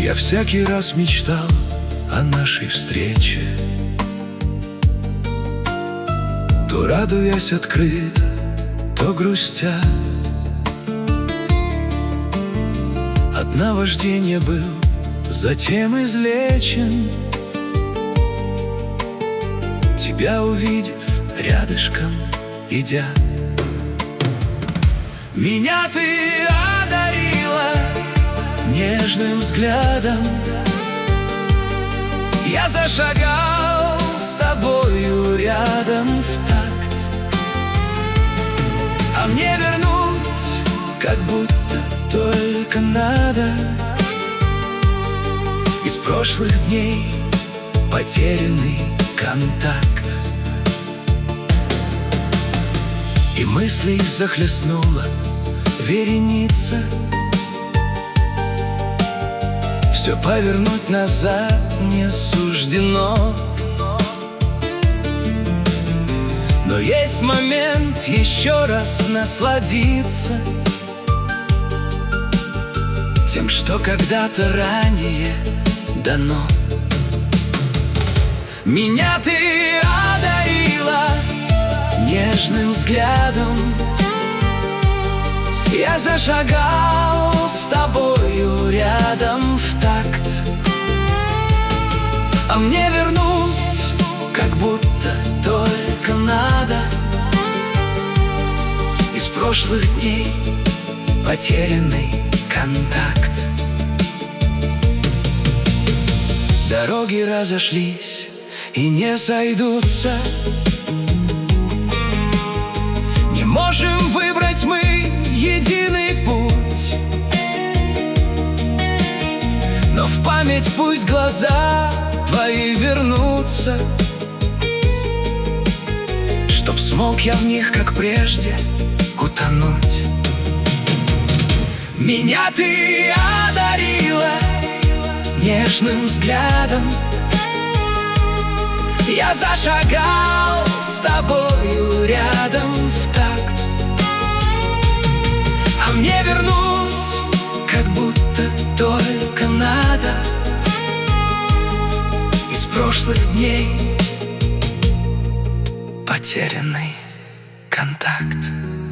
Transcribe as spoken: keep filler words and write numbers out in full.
Я всякий раз мечтал о нашей встрече, то радуясь открыто, то грустя. От наваждения был затем излечен, тебя увидев рядышком идя. Меня ты одарила нежным взглядом, я зашагал с тобою рядом в такт. А мне вернуть, как будто только надо, из прошлых дней потерянный контакт. И мыслей захлестнула вереница, все повернуть назад не суждено. Но есть момент еще раз насладиться тем, что когда-то ранее дано. Меня ты одарила нежным взглядом, я зашагал с тобою рядом в такт. А мне вернуть, как будто только надо, из прошлых дней потерянный контакт. Дороги разошлись и не сойдутся, не можем выбрать мы единый путь. Но в память пусть глаза твои вернутся, чтоб смог я в них, как прежде, утонуть. Меня ты одарила нежным взглядом, я зашагал с тобою рядом в такт. А мне вернуть, как будто только надо, из прошлых дней потерянный контакт.